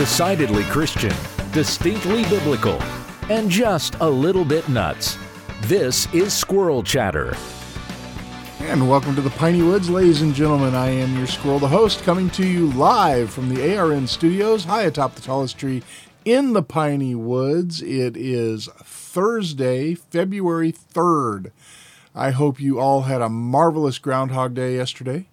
Decidedly Christian, distinctly biblical, and just a little bit nuts. This is Squirrel Chatter. And welcome to the Piney Woods, ladies and gentlemen. I am your squirrel, the host, coming to you live from the ARN studios, high atop the tallest tree in the Piney Woods. It is Thursday, February 3rd. I hope you all had a marvelous Groundhog Day yesterday.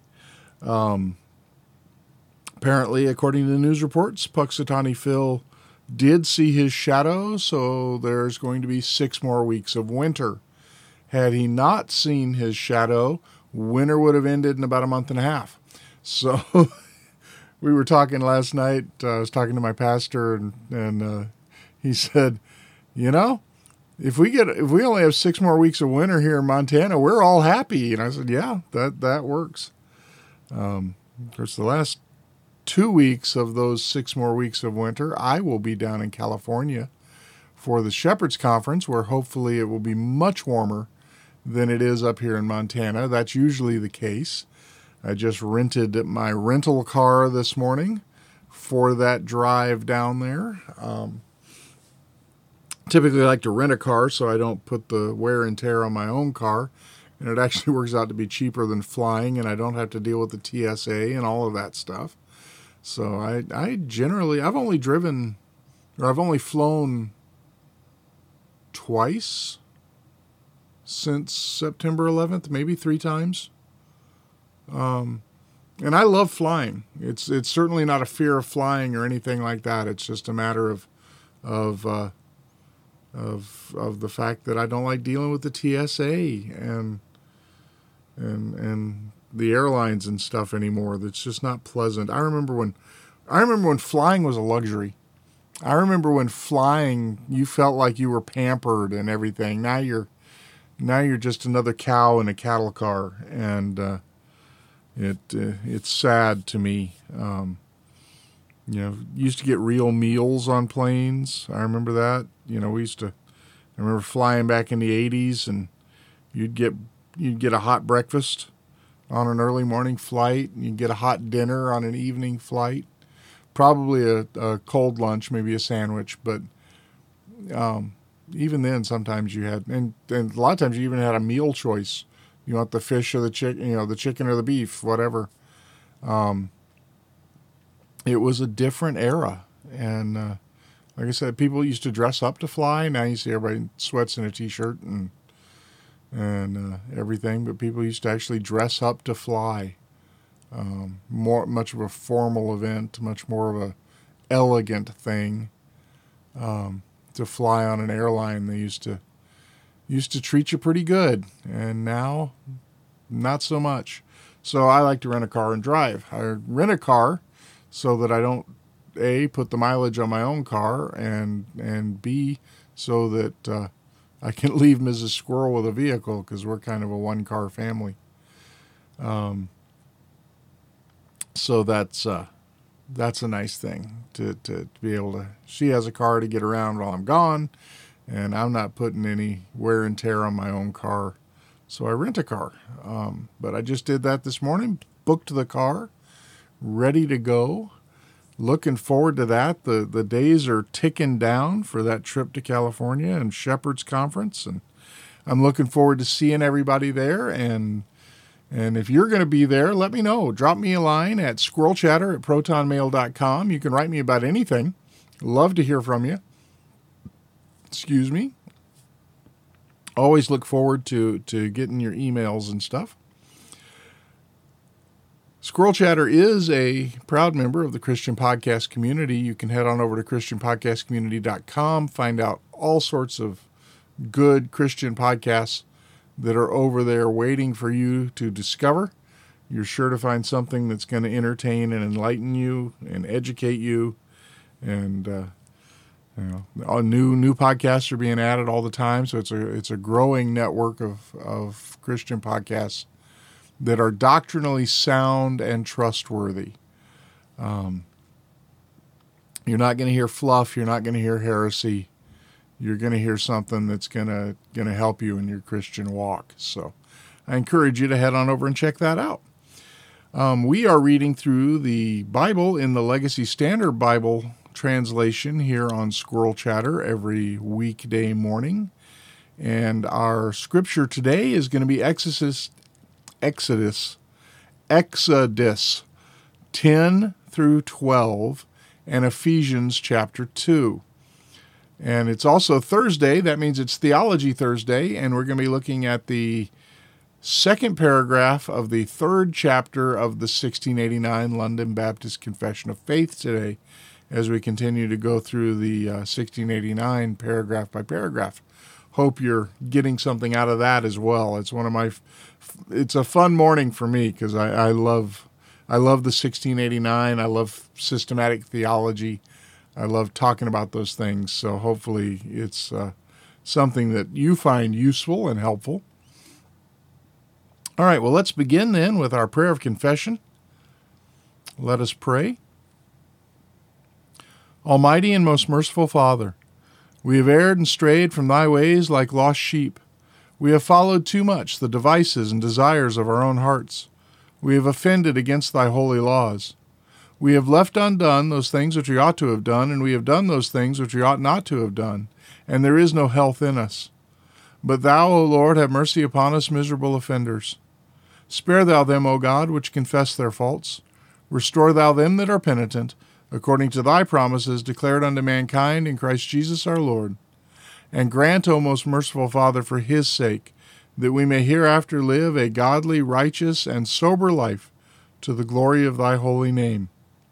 Apparently, according to the news reports, Punxsutawney Phil did see his shadow, so there's going to be 6 more weeks of winter. Had he not seen his shadow, winter would have ended in about a month and a half. So we were talking last night. I was talking to my pastor, and he said, "You know, if we only have 6 more weeks of winter here in Montana, we're all happy." And I said, "Yeah, that works." Of course, the last 2 weeks of those 6 more weeks of winter, I will be down in California for the Shepherd's Conference, where hopefully it will be much warmer than it is up here in Montana. That's usually the case. I just rented my rental car this morning for that drive down there. Typically I like to rent a car so I don't put the wear and tear on my own car, and it actually works out to be cheaper than flying, and I don't have to deal with the TSA and all of that stuff. So I've only flown twice since September 11th, maybe 3 times. And I love flying. It's certainly not a fear of flying or anything like that. It's just a matter of the fact that I don't like dealing with the TSA and the airlines and stuff anymore. That's just not pleasant. I remember when flying was a luxury. I remember when flying, you felt like you were pampered and everything. Now you're just another cow in a cattle car, and it's sad to me. Used to get real meals on planes. I remember that. I remember flying back in the 80s, and you'd get a hot breakfast on an early morning flight, and you'd get a hot dinner on an evening flight. Probably a cold lunch, maybe a sandwich, but even then, sometimes you had, and a lot of times you even had a meal choice. You want the fish or the chicken, the chicken or the beef, whatever. It was a different era, and like I said, people used to dress up to fly. Now you see everybody in sweats and a t-shirt and everything, but people used to actually dress up to fly. Much of a formal event, much more of a elegant thing. To fly on an airline, they used to treat you pretty good, and now not so much. So I like to rent a car and drive. I rent a car so that I don't A, put the mileage on my own car, and B, so that I can leave Mrs. Squirrel with a vehicle, because we're kind of a one-car family. So that's a nice thing to be able to. She has a car to get around while I'm gone, and I'm not putting any wear and tear on my own car, so I rent a car. But I just did that this morning, booked the car, ready to go. Looking forward to that. The days are ticking down for that trip to California and Shepherd's Conference, and I'm looking forward to seeing everybody there. And if you're going to be there, let me know. Drop me a line at squirrelchatter@protonmail.com. You can write me about anything. Love to hear from you. Excuse me. Always look forward to getting your emails and stuff. Squirrel Chatter is a proud member of the Christian Podcast Community. You can head on over to christianpodcastcommunity.com, find out all sorts of good Christian podcasts that are over there waiting for you to discover. You're sure to find something that's going to entertain and enlighten you and educate you. And new podcasts are being added all the time, so it's a growing network of Christian podcasts that are doctrinally sound and trustworthy. You're not going to hear fluff. You're not going to hear heresy. You're going to hear something that's going to help you in your Christian walk. So I encourage you to head on over and check that out. We are reading through the Bible in the Legacy Standard Bible translation here on Squirrel Chatter every weekday morning. And our scripture today is going to be Exodus 10 through 12 and Ephesians chapter 2. And it's also Thursday. That means it's Theology Thursday, and we're going to be looking at the second paragraph of the third chapter of the 1689 London Baptist Confession of Faith today as we continue to go through the 1689 paragraph by paragraph. Hope you're getting something out of that as well. It's it's a fun morning for me because I love the 1689. I love systematic theology. I love talking about those things. So hopefully it's something that you find useful and helpful. All right, well, let's begin then with our prayer of confession. Let us pray. Almighty and most merciful Father, we have erred and strayed from thy ways like lost sheep. We have followed too much the devices and desires of our own hearts. We have offended against thy holy laws. We have left undone those things which we ought to have done, and we have done those things which we ought not to have done, and there is no health in us. But thou, O Lord, have mercy upon us miserable offenders. Spare thou them, O God, which confess their faults. Restore thou them that are penitent, according to thy promises declared unto mankind in Christ Jesus our Lord. And grant, O most merciful Father, for his sake, that we may hereafter live a godly, righteous, and sober life to the glory of thy holy name.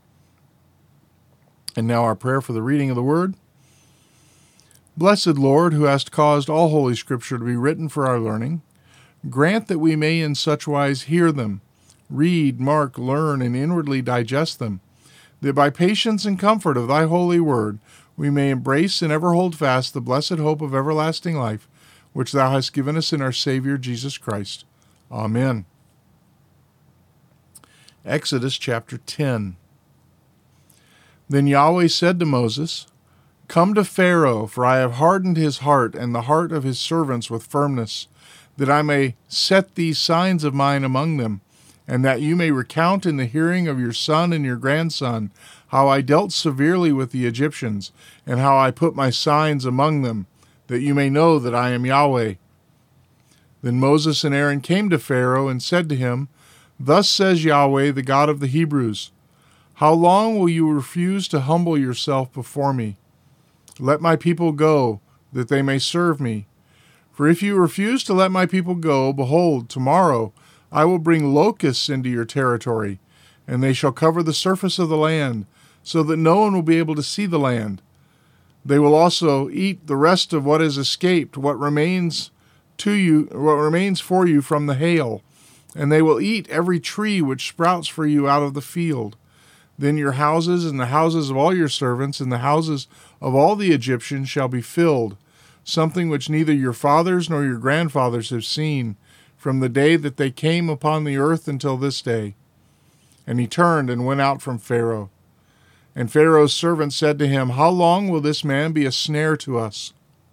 And now our prayer for the reading of the Word. Blessed Lord, who hast caused all Holy Scripture to be written for our learning, grant that we may in such wise hear them, read, mark, learn, and inwardly digest them, that by patience and comfort of thy holy word we may embrace and ever hold fast the blessed hope of everlasting life, which thou hast given us in our Savior Jesus Christ. Amen. Exodus chapter 10. Then Yahweh said to Moses, Come to Pharaoh, for I have hardened his heart and the heart of his servants with firmness, that I may set these signs of mine among them, and that you may recount in the hearing of your son and your grandson how I dealt severely with the Egyptians, and how I put my signs among them, that you may know that I am Yahweh. Then Moses and Aaron came to Pharaoh and said to him, Thus says Yahweh, the God of the Hebrews, How long will you refuse to humble yourself before me? Let my people go, that they may serve me. For if you refuse to let my people go, behold, tomorrow I will bring locusts into your territory, and they shall cover the surface of the land, so that no one will be able to see the land. They will also eat the rest of what has escaped, what remains for you from the hail, and they will eat every tree which sprouts for you out of the field. Then your houses and the houses of all your servants and the houses of all the Egyptians shall be filled, something which neither your fathers nor your grandfathers have seen, from the day that they came upon the earth until this day. And he turned and went out from Pharaoh. And Pharaoh's servants said to him, How long will this man be a snare to us?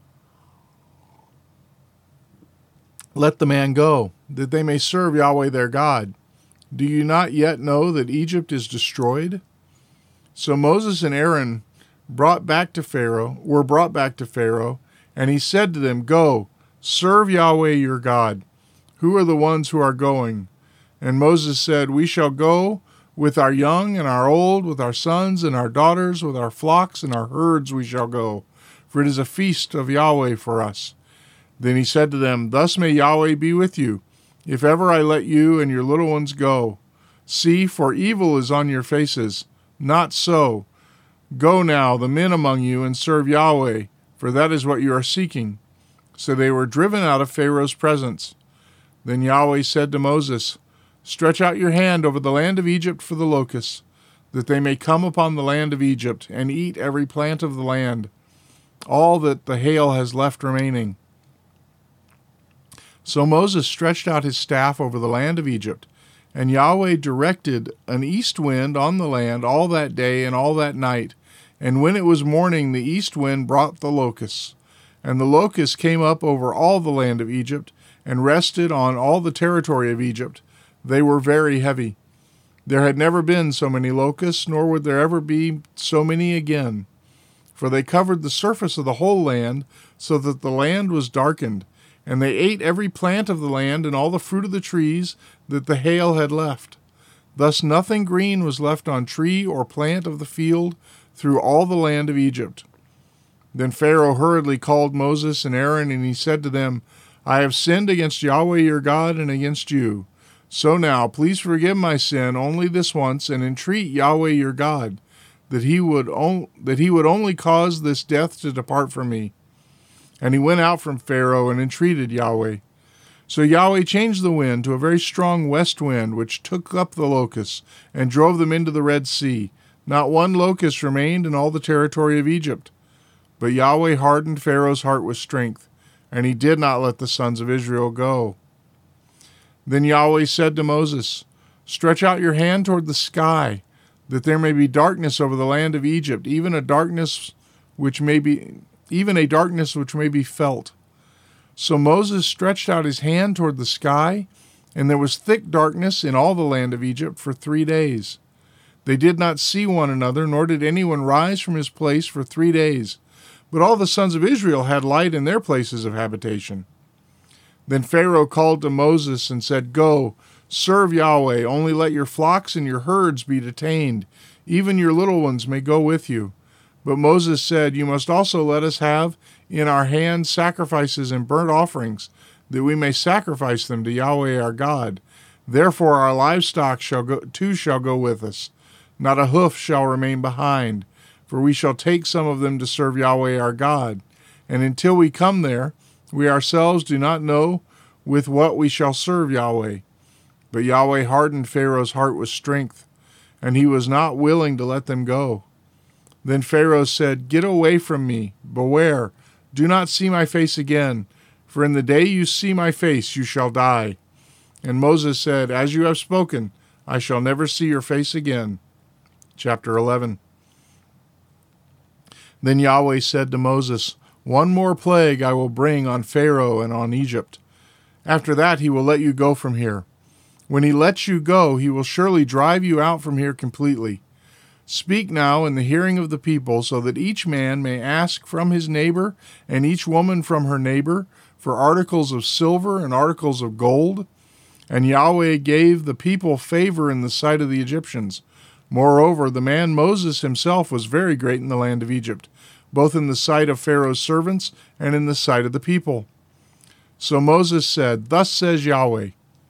Let the man go, that they may serve Yahweh their God. Do you not yet know that Egypt is destroyed? So Moses and Aaron were brought back to Pharaoh, and he said to them, Go, serve Yahweh your God. Who are the ones who are going? And Moses said, We shall go with our young and our old, with our sons and our daughters, with our flocks and our herds we shall go, for it is a feast of Yahweh for us. Then he said to them, Thus may Yahweh be with you, if ever I let you and your little ones go. See, for evil is on your faces. Not so. Go now, the men among you, and serve Yahweh, for that is what you are seeking. So they were driven out of Pharaoh's presence. Then Yahweh said to Moses, Stretch out your hand over the land of Egypt for the locusts, that they may come upon the land of Egypt, and eat every plant of the land, all that the hail has left remaining. So Moses stretched out his staff over the land of Egypt, and Yahweh directed an east wind on the land all that day and all that night. And when it was morning, the east wind brought the locusts. And the locusts came up over all the land of Egypt, and rested on all the territory of Egypt. They were very heavy. There had never been so many locusts, nor would there ever be so many again. For they covered the surface of the whole land, so that the land was darkened. And they ate every plant of the land and all the fruit of the trees that the hail had left. Thus nothing green was left on tree or plant of the field through all the land of Egypt. Then Pharaoh hurriedly called Moses and Aaron, and he said to them, I have sinned against Yahweh your God and against you. So now, please forgive my sin only this once, and entreat Yahweh your God, that he would only cause this death to depart from me. And he went out from Pharaoh and entreated Yahweh. So Yahweh changed the wind to a very strong west wind, which took up the locusts and drove them into the Red Sea. Not one locust remained in all the territory of Egypt. But Yahweh hardened Pharaoh's heart with strength, and he did not let the sons of Israel go. Then Yahweh said to Moses, Stretch out your hand toward the sky, that there may be darkness over the land of Egypt, even a darkness which may be felt. So Moses stretched out his hand toward the sky, and there was thick darkness in all the land of Egypt for 3 days. They did not see one another, nor did anyone rise from his place for 3 days. But all the sons of Israel had light in their places of habitation. Then Pharaoh called to Moses and said, Go, serve Yahweh, only let your flocks and your herds be detained. Even your little ones may go with you. But Moses said, You must also let us have in our hands sacrifices and burnt offerings, that we may sacrifice them to Yahweh our God. Therefore our livestock shall go with us. Not a hoof shall remain behind, for we shall take some of them to serve Yahweh our God. And until we come there, we ourselves do not know with what we shall serve Yahweh. But Yahweh hardened Pharaoh's heart with strength, and he was not willing to let them go. Then Pharaoh said, Get away from me, beware, do not see my face again, for in the day you see my face you shall die. And Moses said, As you have spoken, I shall never see your face again. Chapter 11. Then Yahweh said to Moses, One more plague I will bring on Pharaoh and on Egypt. After that he will let you go from here. When he lets you go, he will surely drive you out from here completely. Speak now in the hearing of the people, so that each man may ask from his neighbor and each woman from her neighbor for articles of silver and articles of gold. And Yahweh gave the people favor in the sight of the Egyptians. Moreover, the man Moses himself was very great in the land of Egypt, both in the sight of Pharaoh's servants and in the sight of the people. So Moses said, Thus says Yahweh,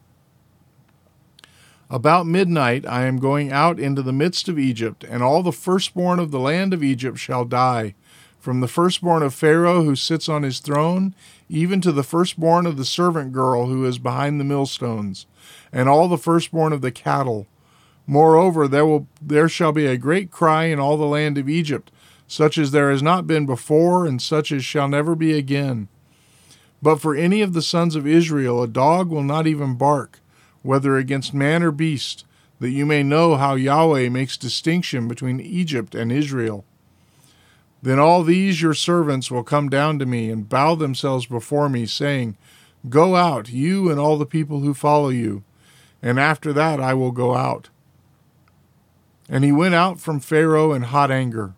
About midnight I am going out into the midst of Egypt, and all the firstborn of the land of Egypt shall die, from the firstborn of Pharaoh who sits on his throne, even to the firstborn of the servant girl who is behind the millstones, and all the firstborn of the cattle. Moreover, there shall be a great cry in all the land of Egypt, such as there has not been before, and such as shall never be again. But for any of the sons of Israel a dog will not even bark, whether against man or beast, that you may know how Yahweh makes distinction between Egypt and Israel. Then all these your servants will come down to me and bow themselves before me, saying, Go out, you and all the people who follow you, and after that I will go out. And he went out from Pharaoh in hot anger.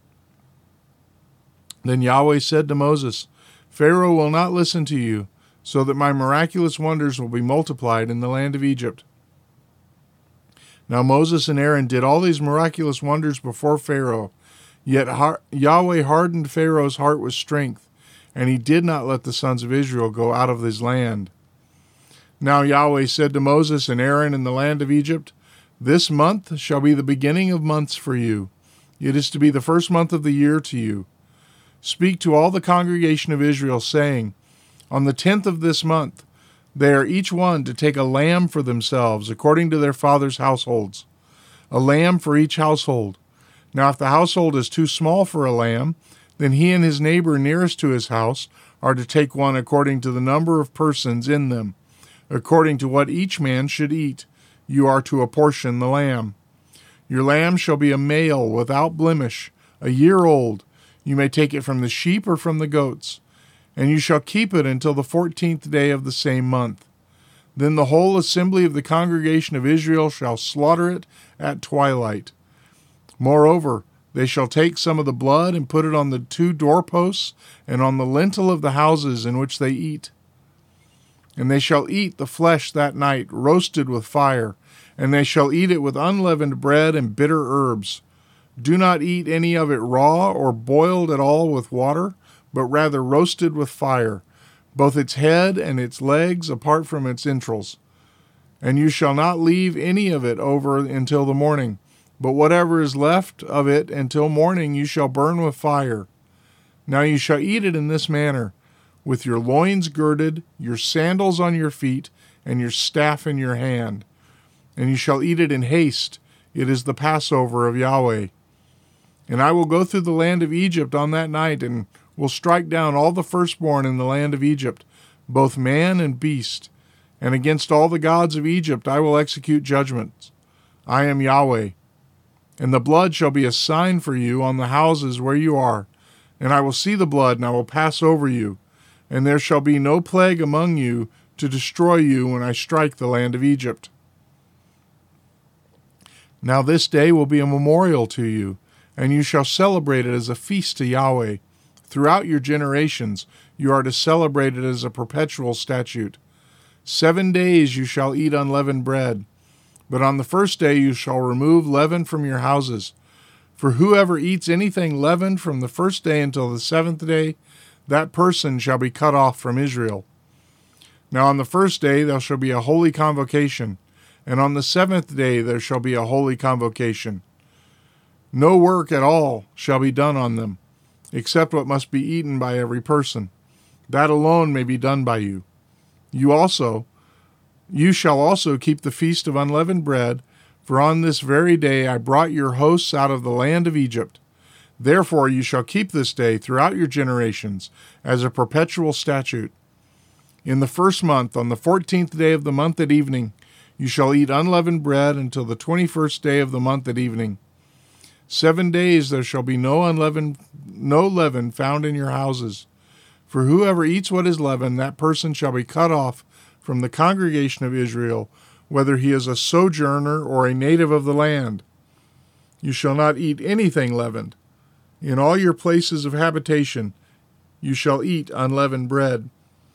Then Yahweh said to Moses, Pharaoh will not listen to you, so that my miraculous wonders will be multiplied in the land of Egypt. Now Moses and Aaron did all these miraculous wonders before Pharaoh, yet Yahweh hardened Pharaoh's heart with strength, and he did not let the sons of Israel go out of his land. Now Yahweh said to Moses and Aaron in the land of Egypt, This month shall be the beginning of months for you. It is to be the first month of the year to you. Speak to all the congregation of Israel, saying, On the 10th of this month, they are each one to take a lamb for themselves, according to their father's households, a lamb for each household. Now if the household is too small for a lamb, then he and his neighbor nearest to his house are to take one according to the number of persons in them. According to what each man should eat, you are to apportion the lamb. Your lamb shall be a male without blemish, a year old. You may take it from the sheep or from the goats, and you shall keep it until the 14th day of the same month. Then the whole assembly of the congregation of Israel shall slaughter it at twilight. Moreover, they shall take some of the blood and put it on the 2 doorposts and on the lintel of the houses in which they eat. And they shall eat the flesh that night, roasted with fire, and they shall eat it with unleavened bread and bitter herbs. Do not eat any of it raw or boiled at all with water, but rather roasted with fire, both its head and its legs apart from its entrails. And you shall not leave any of it over until the morning, but whatever is left of it until morning you shall burn with fire. Now you shall eat it in this manner, with your loins girded, your sandals on your feet, and your staff in your hand. And you shall eat it in haste. It is the Passover of Yahweh. And I will go through the land of Egypt on that night, and will strike down all the firstborn in the land of Egypt, both man and beast. And against all the gods of Egypt I will execute judgments. I am Yahweh. And the blood shall be a sign for you on the houses where you are. And I will see the blood, and I will pass over you. And there shall be no plague among you to destroy you when I strike the land of Egypt. Now this day will be a memorial to you, and you shall celebrate it as a feast to Yahweh. Throughout your generations you are to celebrate it as a perpetual statute. 7 days you shall eat unleavened bread. But on the first day you shall remove leaven from your houses. For whoever eats anything leavened from the first day until the 7th day, that person shall be cut off from Israel. Now on the first day there shall be a holy convocation, and on the 7th day there shall be a holy convocation. No work at all shall be done on them, except what must be eaten by every person. That alone may be done by you. You shall also keep the feast of unleavened bread, for on this very day I brought your hosts out of the land of Egypt. Therefore you shall keep this day throughout your generations as a perpetual statute. In the first month, on the 14th day of the month at evening, you shall eat unleavened bread until the 21st day of the month at evening. 7 days there shall be no leaven found in your houses. For whoever eats what is leavened, that person shall be cut off from the congregation of Israel, whether he is a sojourner or a native of the land. You shall not eat anything leavened. In all your places of habitation you shall eat unleavened bread.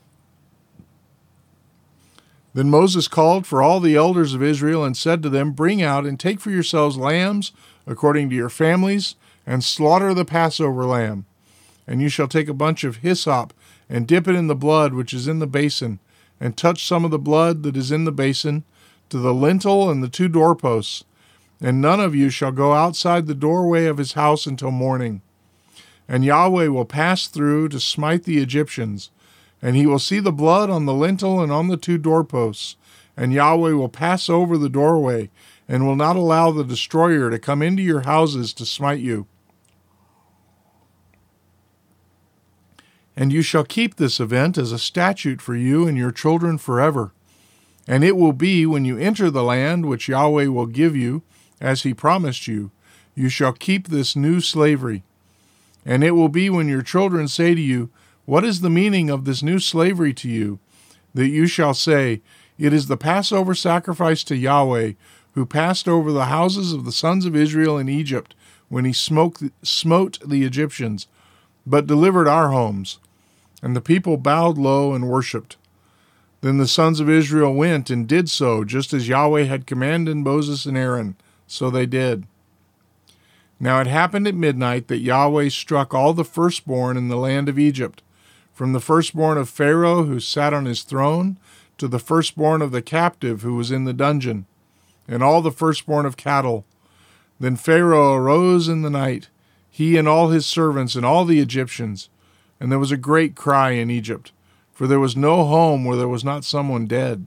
Then Moses called for all the elders of Israel and said to them, Bring out and take for yourselves lambs according to your families, and slaughter the Passover lamb. And you shall take a bunch of hyssop and dip it in the blood which is in the basin, and touch some of the blood that is in the basin to the lintel and the 2 doorposts. And none of you shall go outside the doorway of his house until morning. And Yahweh will pass through to smite the Egyptians, and he will see the blood on the lintel and on the 2 doorposts. And Yahweh will pass over the doorway, and will not allow the destroyer to come into your houses to smite you. And you shall keep this event as a statute for you and your children forever. And it will be when you enter the land which Yahweh will give you, as he promised you, you shall keep this new slavery. And it will be when your children say to you, What is the meaning of this new slavery to you? That you shall say, It is the Passover sacrifice to Yahweh, who passed over the houses of the sons of Israel in Egypt, when he smote the Egyptians, but delivered our homes. And the people bowed low and worshipped. Then the sons of Israel went and did so, just as Yahweh had commanded Moses and Aaron. So they did. Now it happened at midnight that Yahweh struck all the firstborn in the land of Egypt, from the firstborn of Pharaoh who sat on his throne, to the firstborn of the captive who was in the dungeon, and all the firstborn of cattle. Then Pharaoh arose in the night, he and all his servants and all the Egyptians, and there was a great cry in Egypt, for there was no home where there was not someone dead.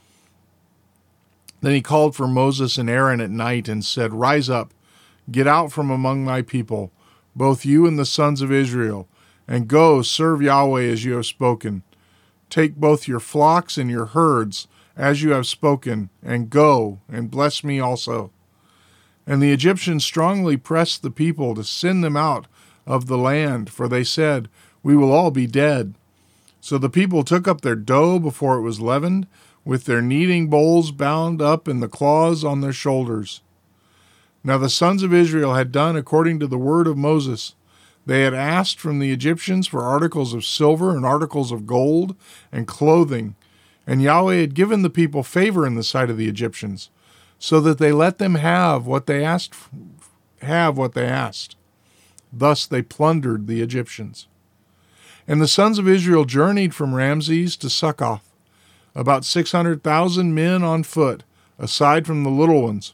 Then he called for Moses and Aaron at night and said, Rise up, get out from among my people, both you and the sons of Israel, and go serve Yahweh as you have spoken. Take both your flocks and your herds as you have spoken, and go and bless me also. And the Egyptians strongly pressed the people to send them out of the land, for they said, We will all be dead. So the people took up their dough before it was leavened, with their kneading bowls bound up in the claws on their shoulders. Now the sons of Israel had done according to the word of Moses. They had asked from the Egyptians for articles of silver and articles of gold and clothing, and Yahweh had given the people favor in the sight of the Egyptians, so that they let them have what they asked. Thus they plundered the Egyptians. And the sons of Israel journeyed from Ramses to Succoth, about 600,000 men on foot, aside from the little ones.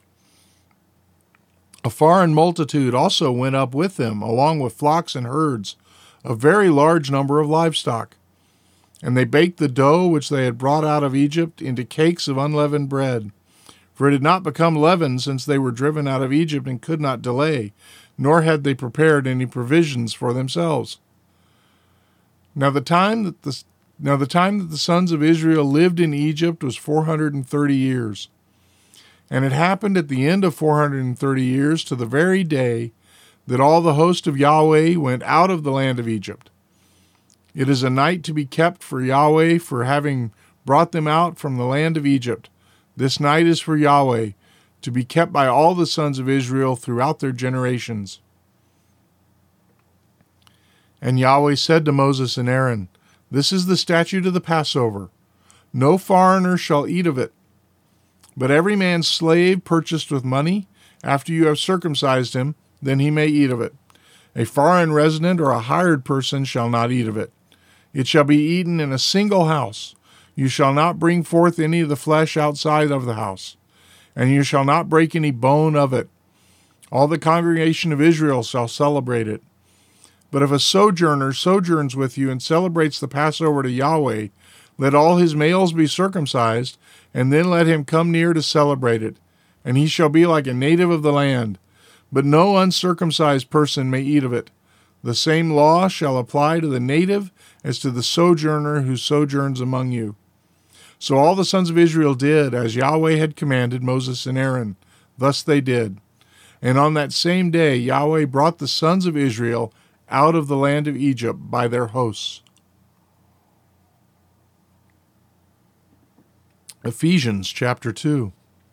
A foreign multitude also went up with them, along with flocks and herds, a very large number of livestock. And they baked the dough which they had brought out of Egypt into cakes of unleavened bread. For it had not become leavened since they were driven out of Egypt and could not delay, nor had they prepared any provisions for themselves. Now the time that the sons of Israel lived in Egypt was 430 years. And it happened at the end of 430 years, to the very day, that all the host of Yahweh went out of the land of Egypt. It is a night to be kept for Yahweh for having brought them out from the land of Egypt. This night is for Yahweh, to be kept by all the sons of Israel throughout their generations. And Yahweh said to Moses and Aaron, This is the statute of the Passover. No foreigner shall eat of it. But every man's slave purchased with money, after you have circumcised him, then he may eat of it. A foreign resident or a hired person shall not eat of it. It shall be eaten in a single house. You shall not bring forth any of the flesh outside of the house, and you shall not break any bone of it. All the congregation of Israel shall celebrate it. But if a sojourner sojourns with you and celebrates the Passover to Yahweh, let all his males be circumcised, and then let him come near to celebrate it, and he shall be like a native of the land. But no uncircumcised person may eat of it. The same law shall apply to the native as to the sojourner who sojourns among you. So all the sons of Israel did as Yahweh had commanded Moses and Aaron. Thus they did. And on that same day Yahweh brought the sons of Israel out of the land of Egypt by their hosts. Ephesians chapter 2.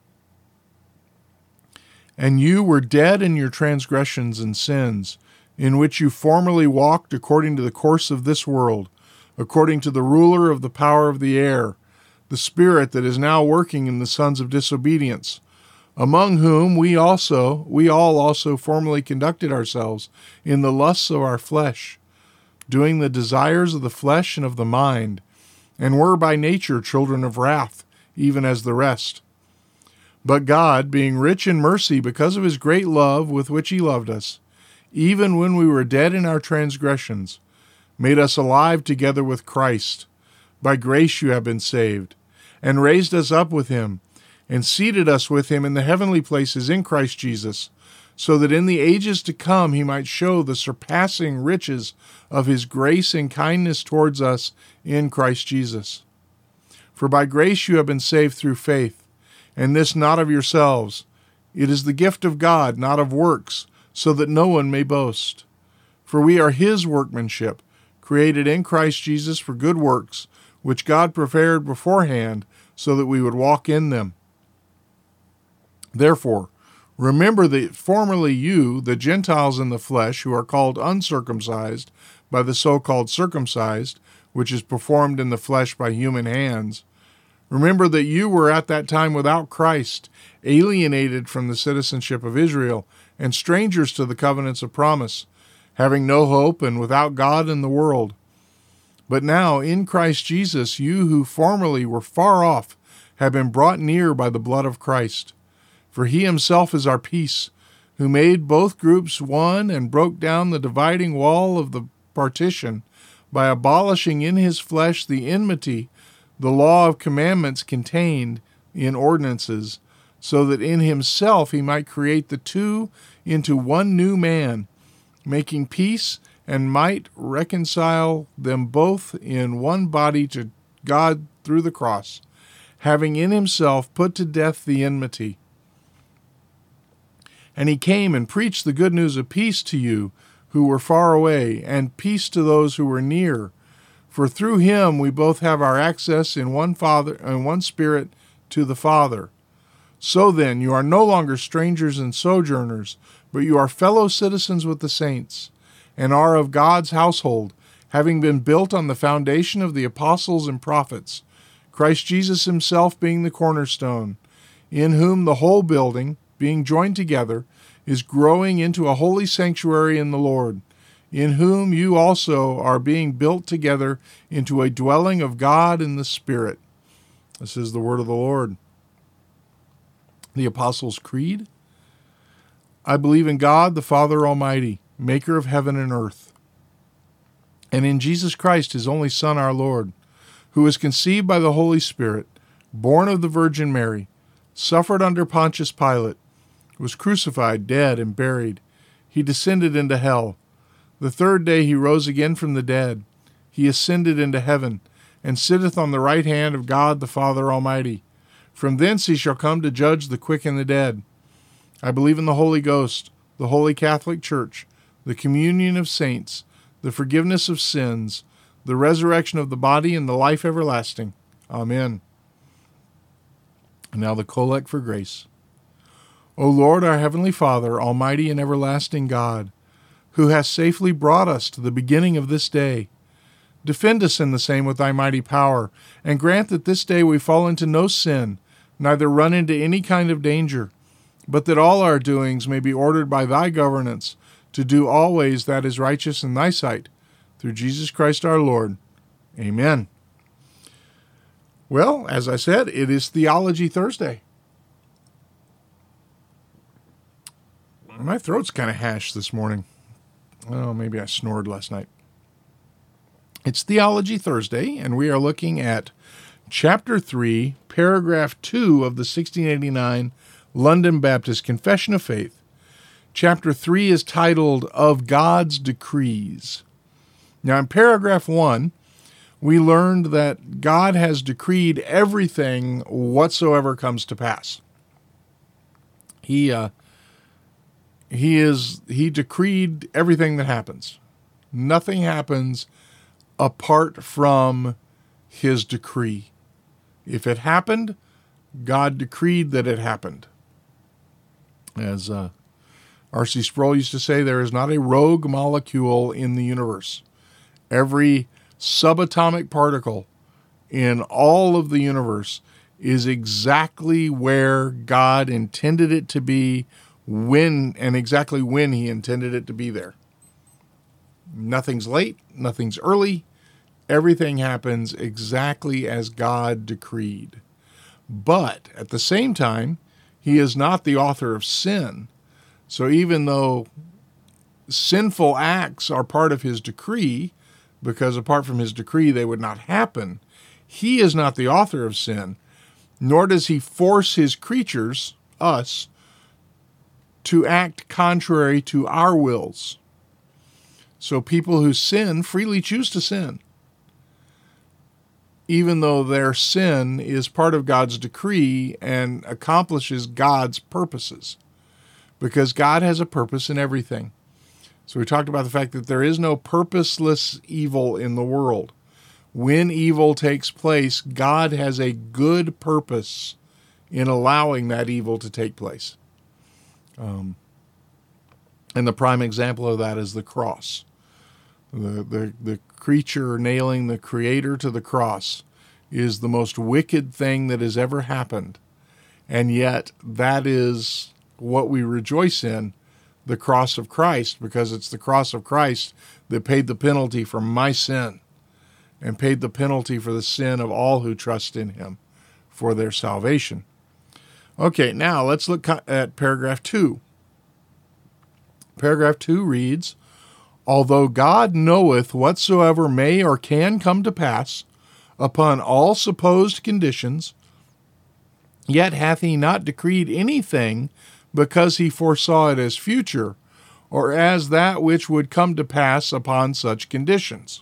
And you were dead in your transgressions and sins, in which you formerly walked according to the course of this world, according to the ruler of the power of the air, the spirit that is now working in the sons of disobedience, among whom we all also formerly conducted ourselves in the lusts of our flesh, doing the desires of the flesh and of the mind, and were by nature children of wrath, even as the rest. But God, being rich in mercy because of his great love with which he loved us, even when we were dead in our transgressions, made us alive together with Christ. By grace you have been saved, and raised us up with him, and seated us with him in the heavenly places in Christ Jesus, so that in the ages to come he might show the surpassing riches of his grace and kindness towards us in Christ Jesus. For by grace you have been saved through faith, and this not of yourselves. It is the gift of God, not of works, so that no one may boast. For we are his workmanship, created in Christ Jesus for good works, which God prepared beforehand so that we would walk in them. Therefore, remember that formerly you, the Gentiles in the flesh, who are called uncircumcised by the so-called circumcised, which is performed in the flesh by human hands, remember that you were at that time without Christ, alienated from the citizenship of Israel, and strangers to the covenants of promise, having no hope and without God in the world. But now, in Christ Jesus, you who formerly were far off have been brought near by the blood of Christ. For he himself is our peace, who made both groups one and broke down the dividing wall of the partition by abolishing in his flesh the enmity, the law of commandments contained in ordinances, so that in himself he might create the two into one new man, making peace, and might reconcile them both in one body to God through the cross, having in himself put to death the enmity. And he came and preached the good news of peace to you who were far away, and peace to those who were near. For through him we both have our access in one Father and one Spirit to the Father. So then, you are no longer strangers and sojourners, but you are fellow citizens with the saints, and are of God's household, having been built on the foundation of the apostles and prophets, Christ Jesus himself being the cornerstone, in whom the whole building, being joined together, is growing into a holy sanctuary in the Lord, in whom you also are being built together into a dwelling of God in the Spirit. This is the word of the Lord. The Apostles' Creed. I believe in God, the Father Almighty, maker of heaven and earth, and in Jesus Christ, his only Son, our Lord, who was conceived by the Holy Spirit, born of the Virgin Mary, suffered under Pontius Pilate, was crucified, dead, and buried. He descended into hell. The third day he rose again from the dead. He ascended into heaven, and sitteth on the right hand of God the Father Almighty. From thence he shall come to judge the quick and the dead. I believe in the Holy Ghost, the Holy Catholic Church, the communion of saints, the forgiveness of sins, the resurrection of the body, and the life everlasting. Amen. And now the Collect for Grace. O Lord, our heavenly Father, almighty and everlasting God, who hast safely brought us to the beginning of this day, defend us in the same with thy mighty power, and grant that this day we fall into no sin, neither run into any kind of danger, but that all our doings may be ordered by thy governance, to do always that is righteous in thy sight, through Jesus Christ our Lord. Amen. Well, as I said, it is Theology Thursday. My throat's kind of hashed this morning. Oh, maybe I snored last night. It's Theology Thursday, and we are looking at Chapter 3, Paragraph 2 of the 1689 London Baptist Confession of Faith. Chapter 3 is titled, Of God's Decrees. Now, in Paragraph 1, we learned that God has decreed everything whatsoever comes to pass. He decreed everything that happens. Nothing happens apart from his decree. If it happened, God decreed that it happened. As R.C. Sproul used to say, there is not a rogue molecule in the universe. Every subatomic particle in all of the universe is exactly where God intended it to be, when he intended it to be there. Nothing's late, nothing's early. Everything happens exactly as God decreed. But at the same time, he is not the author of sin. So even though sinful acts are part of his decree, because apart from his decree they would not happen, he is not the author of sin, nor does he force his creatures, us, to act contrary to our wills. So people who sin freely choose to sin, even though their sin is part of God's decree and accomplishes God's purposes, because God has a purpose in everything. So we talked about the fact that there is no purposeless evil in the world. When evil takes place, God has a good purpose in allowing that evil to take place. And the prime example of that is the cross. The creature nailing the Creator to the cross is the most wicked thing that has ever happened. And yet that is what we rejoice in, the cross of Christ, because it's the cross of Christ that paid the penalty for my sin and paid the penalty for the sin of all who trust in him for their salvation. Okay, now let's look at paragraph 2. Paragraph 2 reads, Although God knoweth whatsoever may or can come to pass upon all supposed conditions, yet hath he not decreed anything because he foresaw it as future, or as that which would come to pass upon such conditions.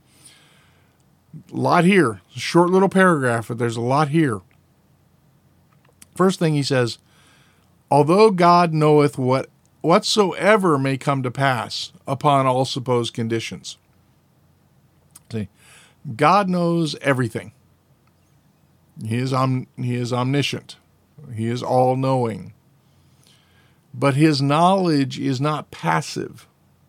A lot here. It's a short little paragraph, but there's a lot here. First thing he says, although God knoweth whatsoever may come to pass upon all supposed conditions. See, God knows everything. He is omniscient. He is all-knowing. But his knowledge is not passive,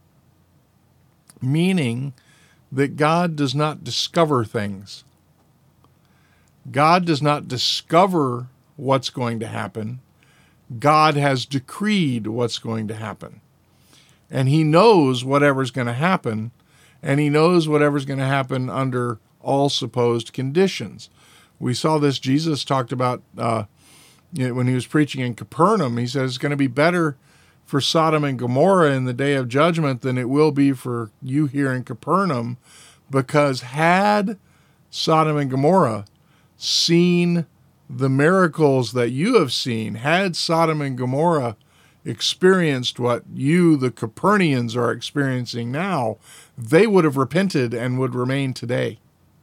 meaning that God does not discover things. God does not discover what's going to happen. God has decreed what's going to happen. And he knows whatever's going to happen, and he knows whatever's going to happen under all supposed conditions. We saw this, Jesus talked about when he was preaching in Capernaum. He says it's going to be better for Sodom and Gomorrah in the day of judgment than it will be for you here in Capernaum, because had Sodom and Gomorrah seen the miracles that you have seen, had Sodom and Gomorrah experienced what you, the Capernaeans, are experiencing now, they would have repented and would remain today.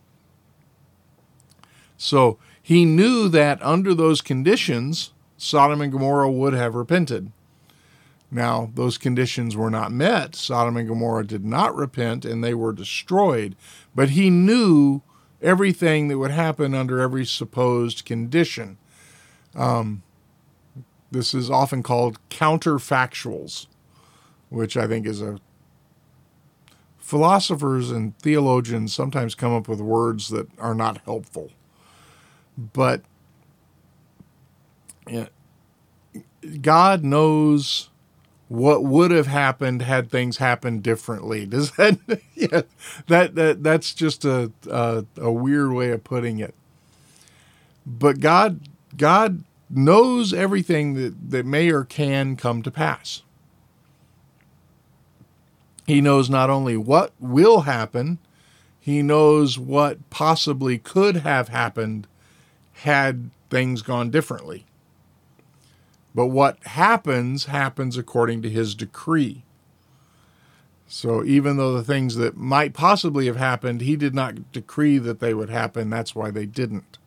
So he knew that under those conditions, Sodom and Gomorrah would have repented. Now, those conditions were not met. Sodom and Gomorrah did not repent, and they were destroyed. But he knew everything that would happen under every supposed condition. This is often called counterfactuals, which I think is a... Philosophers and theologians sometimes come up with words that are not helpful. But God knows what would have happened had things happened differently. Does that? Yeah, that's just a weird way of putting it. But God knows everything that may or can come to pass. He knows not only what will happen, he knows what possibly could have happened had things gone differently. But what happens according to his decree. So even though the things that might possibly have happened, he did not decree that they would happen. That's why they didn't.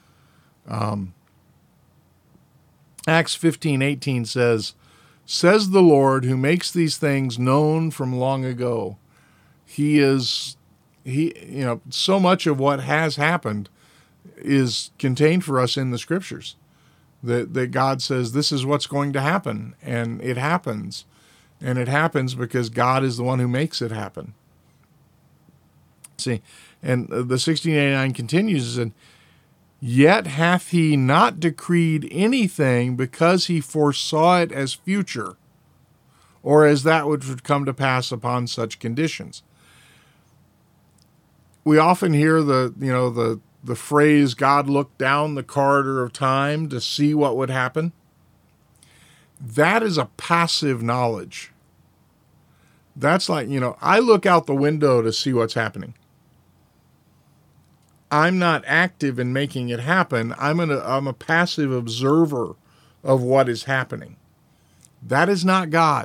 Acts 15:18 says the Lord who makes these things known from long ago. So much of what has happened is contained for us in the scriptures. That God says this is what's going to happen, and it happens. And it happens because God is the one who makes it happen. See, and the 1689 continues, and yet hath he not decreed anything because he foresaw it as future, or as that which would come to pass upon such conditions. We often hear the phrase, God looked down the corridor of time to see what would happen. That is a passive knowledge. That's like, I look out the window to see what's happening. I'm not active in making it happen. I'm a passive observer of what is happening. That is not God.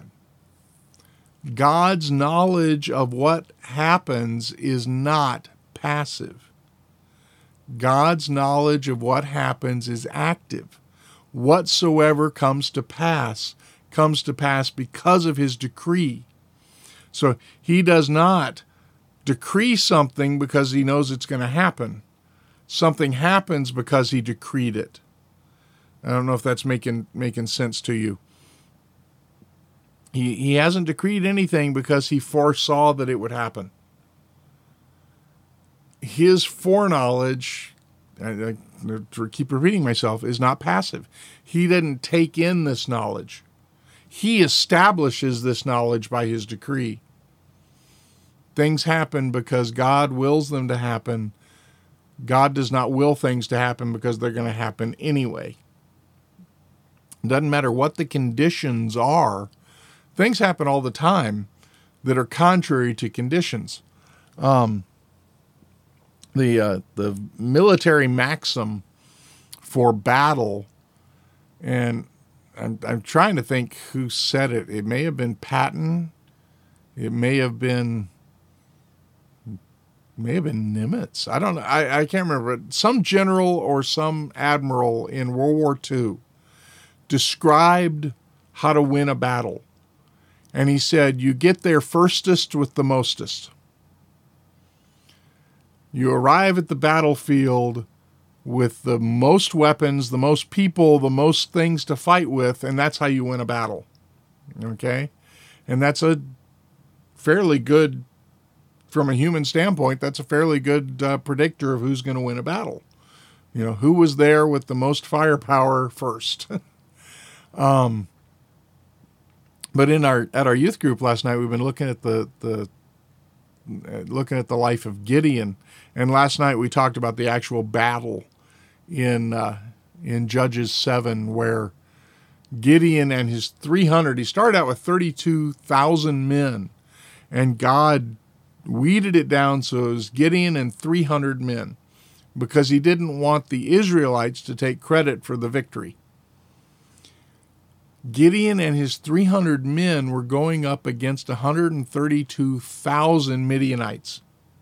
God's knowledge of what happens is not passive. God's knowledge of what happens is active. Whatsoever comes to pass because of his decree. So he does not decree something because he knows it's going to happen. Something happens because he decreed it. I don't know if that's making sense to you. He hasn't decreed anything because he foresaw that it would happen. His foreknowledge, I keep repeating myself, is not passive. He didn't take in this knowledge. He establishes this knowledge by his decree. Things happen because God wills them to happen. God does not will things to happen because they're going to happen anyway. It doesn't matter what the conditions are. Things happen all the time that are contrary to conditions. The military maxim for battle, and I'm trying to think who said it. It may have been Patton. It may have been Nimitz. I don't know. I can't remember. Some general or some admiral in World War II described how to win a battle. And he said, you get there firstest with the mostest. You arrive at the battlefield with the most weapons, the most people, the most things to fight with, and that's how you win a battle. Okay? And that's a fairly good, from a human standpoint, that's a fairly good predictor of who's going to win a battle. You know, who was there with the most firepower first. But at our youth group last night, we've been looking at the life of Gideon, and last night we talked about the actual battle in Judges 7, where Gideon and his 300, he started out with 32,000 men, and God weeded it down so it was Gideon and 300 men, because he didn't want the Israelites to take credit for the victory. Gideon and his 300 men were going up against 132,000 Midianites.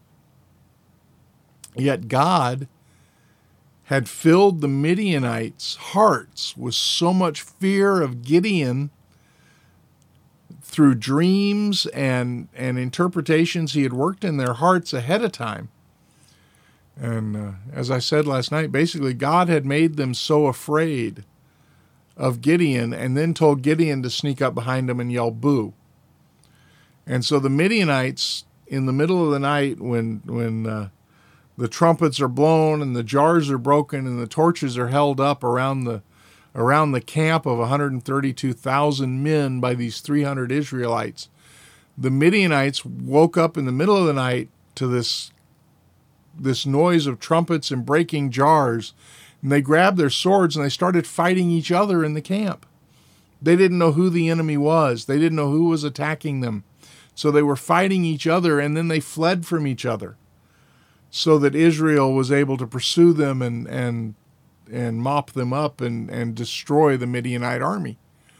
Yet God had filled the Midianites' hearts with so much fear of Gideon through dreams and interpretations he had worked in their hearts ahead of time. And as I said last night, basically God had made them so afraid of Gideon and then told Gideon to sneak up behind him and yell boo. And so the Midianites, in the middle of the night when the trumpets are blown and the jars are broken and the torches are held up around the camp of 132,000 men by these 300 Israelites, the Midianites woke up in the middle of the night to this noise of trumpets and breaking jars, and they grabbed their swords and they started fighting each other in the camp. They didn't know who the enemy was. They didn't know who was attacking them. So they were fighting each other, and then they fled from each other so that Israel was able to pursue them and mop them up and destroy the Midianite army.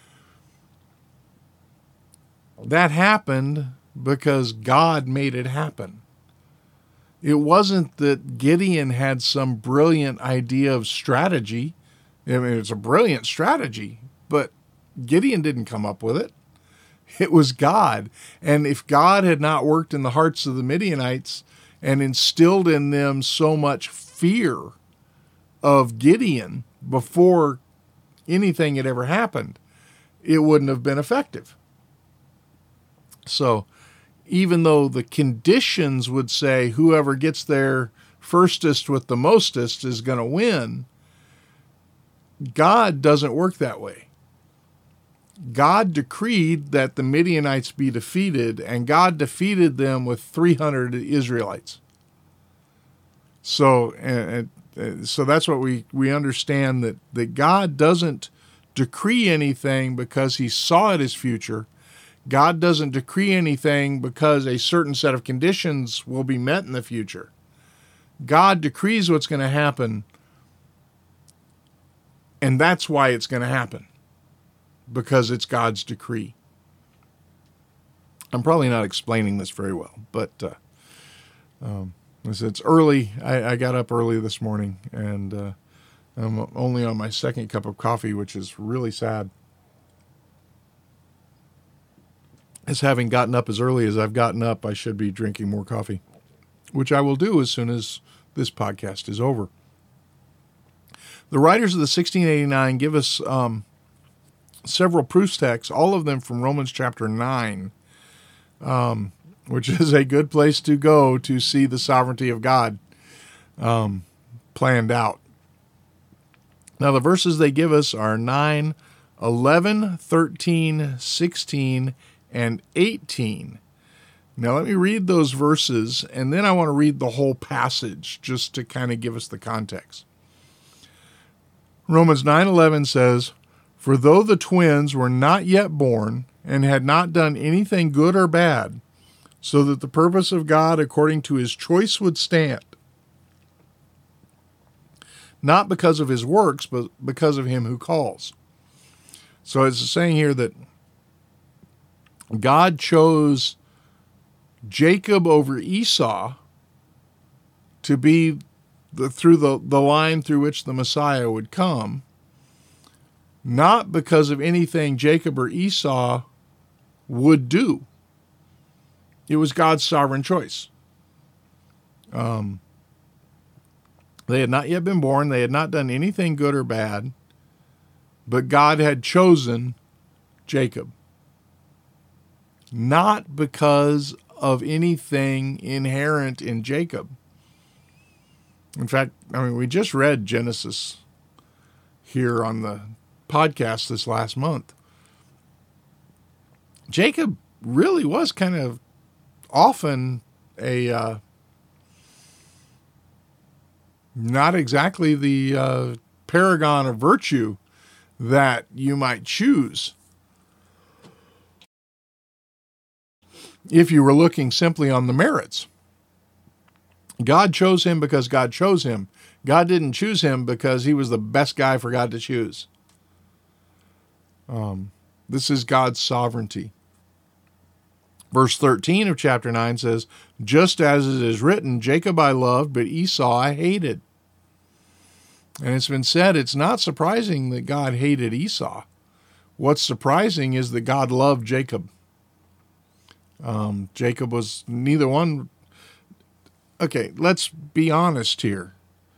That happened because God made it happen. It wasn't that Gideon had some brilliant idea of strategy. I mean, it's a brilliant strategy, but Gideon didn't come up with it. It was God. And if God had not worked in the hearts of the Midianites and instilled in them so much fear of Gideon before anything had ever happened, it wouldn't have been effective. So even though the conditions would say whoever gets there firstest with the mostest is going to win, God doesn't work that way. God decreed that the Midianites be defeated, and God defeated them with 300 Israelites. So that's what we understand, that God doesn't decree anything because he saw it as future. God doesn't decree anything because a certain set of conditions will be met in the future. God decrees what's going to happen, and that's why it's going to happen, because it's God's decree. I'm probably not explaining this very well, but it's early. I got up early this morning, and I'm only on my second cup of coffee, which is really sad. As having gotten up as early as I've gotten up, I should be drinking more coffee, which I will do as soon as this podcast is over. The writers of the 1689 give us several proof texts, all of them from Romans chapter 9, which is a good place to go to see the sovereignty of God planned out. Now, the verses they give us are 9, 11, 13, 16, and 18. Now let me read those verses, and then I want to read the whole passage just to kind of give us the context. Romans 9:11 says, "For though the twins were not yet born and had not done anything good or bad, so that the purpose of God according to his choice would stand, not because of his works, but because of him who calls." So it's saying here that God chose Jacob over Esau to be through the line through which the Messiah would come, not because of anything Jacob or Esau would do. It was God's sovereign choice. They had not yet been born. They had not done anything good or bad. But God had chosen Jacob. Not because of anything inherent in Jacob. In fact, we just read Genesis here on the podcast this last month. Jacob really was kind of often a not exactly the paragon of virtue that you might choose if you were looking simply on the merits. God chose him because God chose him. God didn't choose him because he was the best guy for God to choose. This is God's sovereignty. Verse 13 of chapter 9 says, just as it is written, Jacob I loved, but Esau I hated. And it's been said, it's not surprising that God hated Esau. What's surprising is that God loved Jacob. Jacob was neither one. Okay, let's be honest here.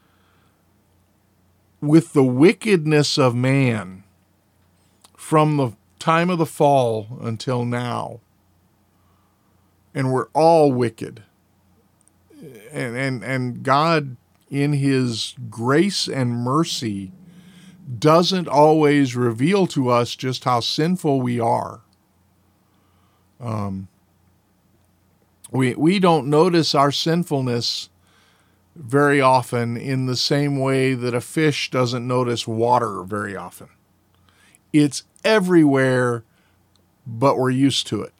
With the wickedness of man from the time of the fall until now, and we're all wicked, and God, in his grace and mercy, doesn't always reveal to us just how sinful we are. We don't notice our sinfulness very often in the same way that a fish doesn't notice water very often. It's everywhere, but we're used to it.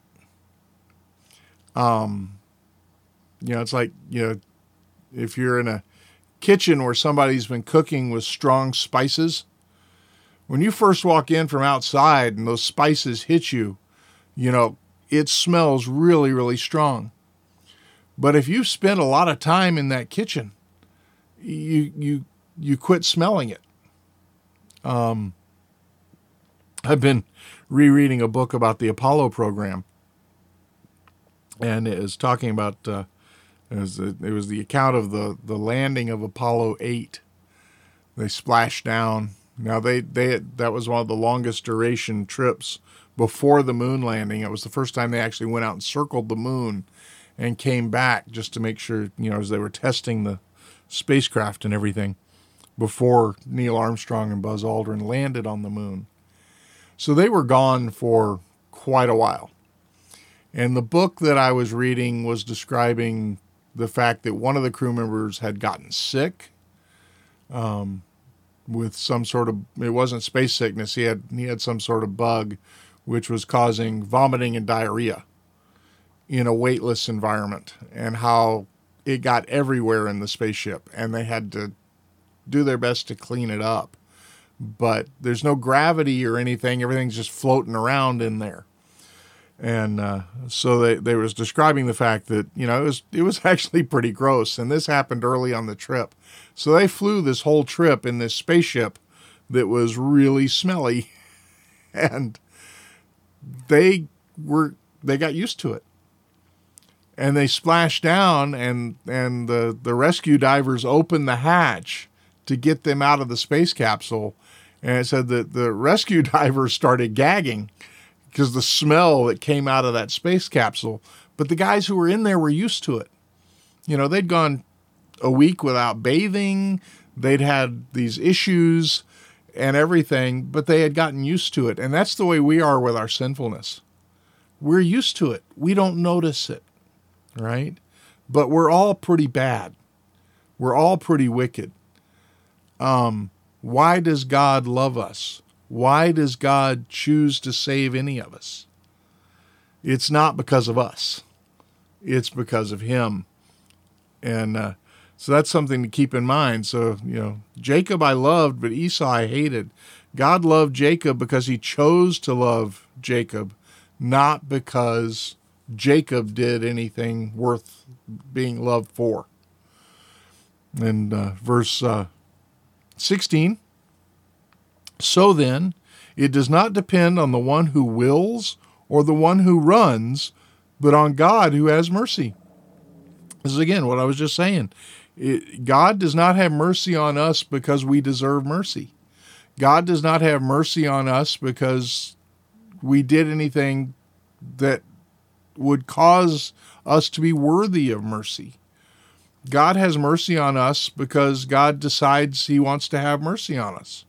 It's like, if you're in a kitchen where somebody's been cooking with strong spices, when you first walk in from outside and those spices hit you, it smells really, really strong. But if you've spent a lot of time in that kitchen, you quit smelling it. I've been rereading a book about the Apollo program, and it was talking about it was the account of the landing of Apollo 8. They splashed down. Now that was one of the longest duration trips before the moon landing. It was the first time they actually went out and circled the moon and came back just to make sure, as they were testing the spacecraft and everything before Neil Armstrong and Buzz Aldrin landed on the moon. So they were gone for quite a while. And the book that I was reading was describing the fact that one of the crew members had gotten sick with some sort of, it wasn't space sickness, he had some sort of bug which was causing vomiting and diarrhea in a weightless environment, and how it got everywhere in the spaceship, and they had to do their best to clean it up. But there's no gravity or anything. Everything's just floating around in there. And so they was describing the fact that, it was actually pretty gross. And this happened early on the trip. So they flew this whole trip in this spaceship that was really smelly. And they got used to it. And they splashed down, and the rescue divers opened the hatch to get them out of the space capsule. And it said that the rescue divers started gagging because the smell that came out of that space capsule. But the guys who were in there were used to it. They'd gone a week without bathing. They'd had these issues and everything, but they had gotten used to it. And that's the way we are with our sinfulness. We're used to it. We don't notice it. Right? But we're all pretty bad. We're all pretty wicked. Why does God love us? Why does God choose to save any of us? It's not because of us. It's because of him. And so that's something to keep in mind. So, Jacob I loved, but Esau I hated. God loved Jacob because he chose to love Jacob, not because Jacob did anything worth being loved for. And verse 16, so then, it does not depend on the one who wills or the one who runs, but on God who has mercy. This is again what I was just saying. God does not have mercy on us because we deserve mercy. God does not have mercy on us because we did anything that would cause us to be worthy of mercy. God has mercy on us because God decides he wants to have mercy on us.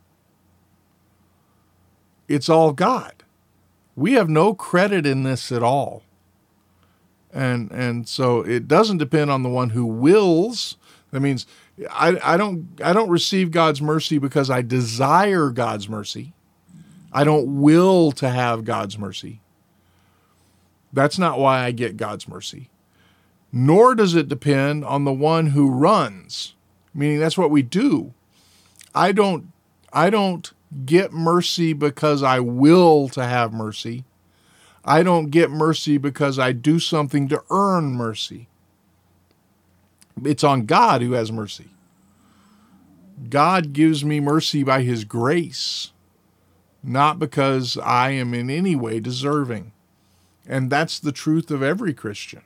It's all God. We have no credit in this at all. And so it doesn't depend on the one who wills. That means I don't receive God's mercy because I desire God's mercy. I don't will to have God's mercy. That's not why I get God's mercy. Nor does it depend on the one who runs, meaning that's what we do. I don't get mercy because I will to have mercy. I don't get mercy because I do something to earn mercy. It's on God who has mercy. God gives me mercy by his grace, not because I am in any way deserving. And that's the truth of every Christian.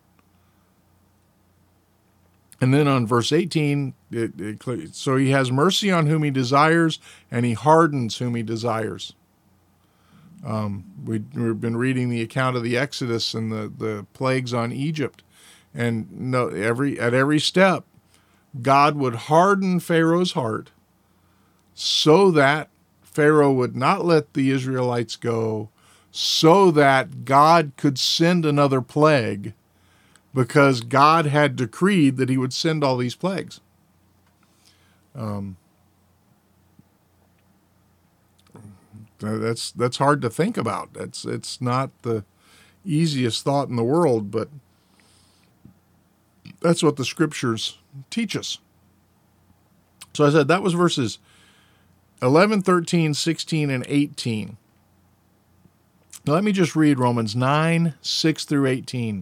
And then on verse 18, so he has mercy on whom he desires, and he hardens whom he desires. We've been reading the account of the Exodus and the plagues on Egypt. And at every step, God would harden Pharaoh's heart so that Pharaoh would not let the Israelites go, so that God could send another plague, because God had decreed that he would send all these plagues. That's hard to think about. It's not the easiest thought in the world, but that's what the scriptures teach us. So I said that was verses 11, 13, 16, and 18. Now let me just read Romans 9, 6 through 18.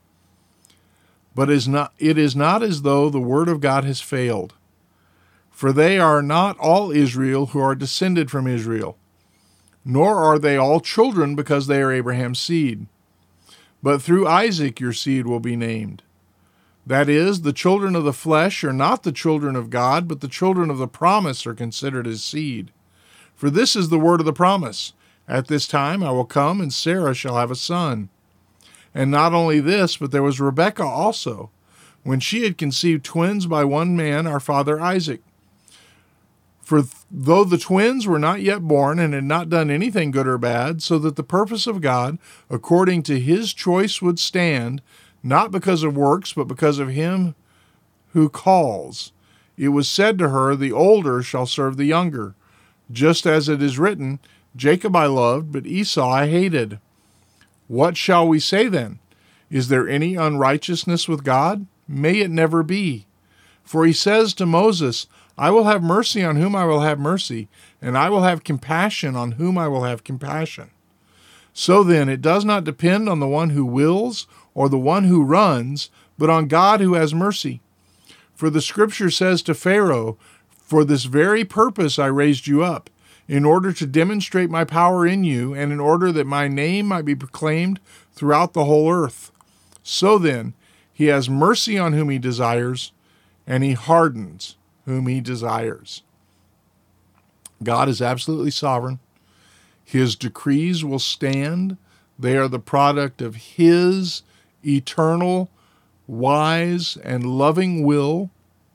But it is not as though the word of God has failed. For they are not all Israel who are descended from Israel, nor are they all children because they are Abraham's seed. But through Isaac your seed will be named. That is, the children of the flesh are not the children of God, but the children of the promise are considered his seed. For this is the word of the promise. At this time I will come, and Sarah shall have a son. And not only this, but there was Rebekah also, when she had conceived twins by one man, our father Isaac. For though the twins were not yet born and had not done anything good or bad, so that the purpose of God, according to his choice, would stand, not because of works, but because of him who calls, it was said to her, the older shall serve the younger. Just as it is written, Jacob I loved, but Esau I hated. What shall we say then? Is there any unrighteousness with God? May it never be. For he says to Moses, I will have mercy on whom I will have mercy, and I will have compassion on whom I will have compassion. So then, it does not depend on the one who wills or the one who runs, but on God who has mercy. For the scripture says to Pharaoh, for this very purpose I raised you up, in order to demonstrate my power in you, and in order that my name might be proclaimed throughout the whole earth. So then, he has mercy on whom he desires, and he hardens whom he desires. God is absolutely sovereign. His decrees will stand. They are the product of his eternal, wise, and loving will.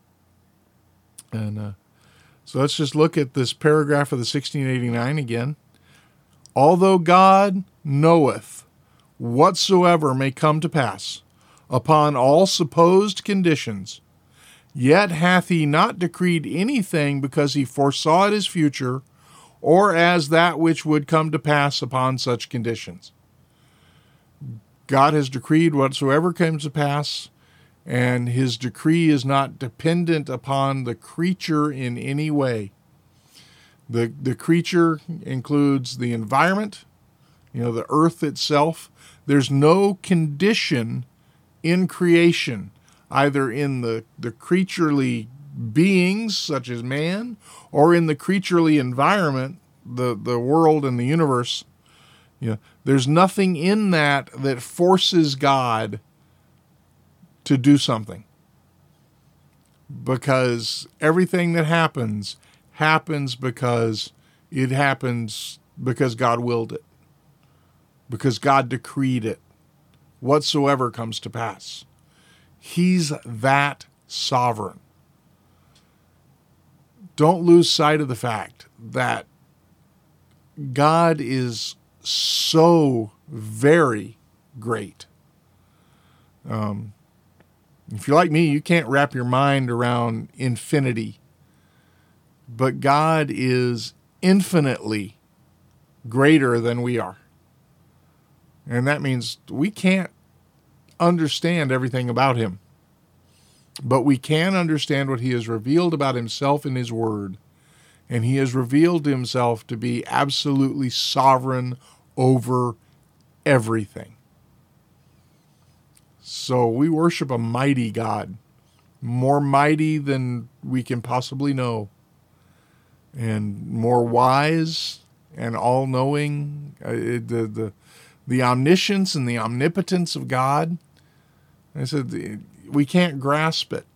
And so let's just look at this paragraph of the 1689 again. Although God knoweth whatsoever may come to pass upon all supposed conditions, yet hath he not decreed anything because he foresaw it as future, or as that which would come to pass upon such conditions. God has decreed whatsoever comes to pass, and his decree is not dependent upon the creature in any way. The creature includes the environment, the earth itself. There's no condition in creation, either in the creaturely beings, such as man, or in the creaturely environment, the world and the universe. There's nothing in that forces God to do something. because everything that happens because it happens because God willed it, because God decreed it. Whatsoever comes to pass. He's that sovereign. Don't lose sight of the fact that God is so very great. If you're like me, you can't wrap your mind around infinity. But God is infinitely greater than we are. And that means we can't understand everything about him. But we can understand what he has revealed about himself in his word. And he has revealed himself to be absolutely sovereign over everything. So we worship a mighty God, more mighty than we can possibly know, and more wise and all-knowing. The omniscience and the omnipotence of God, I said, we can't grasp it,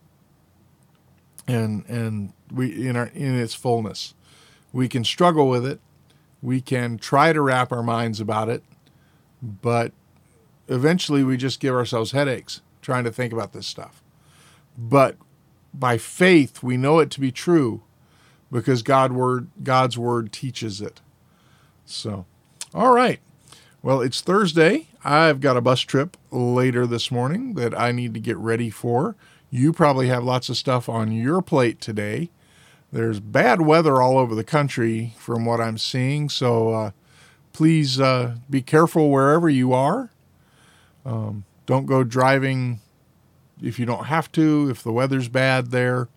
and we in its fullness. We can struggle with it. We can try to wrap our minds about it, but eventually we just give ourselves headaches trying to think about this stuff. But by faith, we know it to be true because God's word teaches it. So, all right. Well, it's Thursday. I've got a bus trip later this morning that I need to get ready for. You probably have lots of stuff on your plate today. There's bad weather all over the country from what I'm seeing, so please be careful wherever you are. Don't go driving if you don't have to, if the weather's bad there.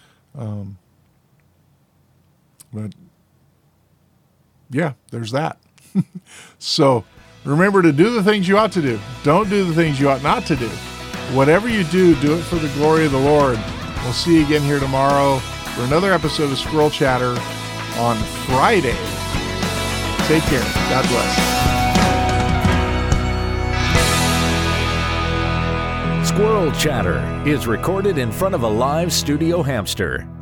But yeah, there's that. So remember to do the things you ought to do. Don't do the things you ought not to do. Whatever you do, do it for the glory of the Lord. We'll see you again here tomorrow for another episode of Squirrel Chatter on Friday. Take care. God bless. Squirrel Chatter is recorded in front of a live studio hamster.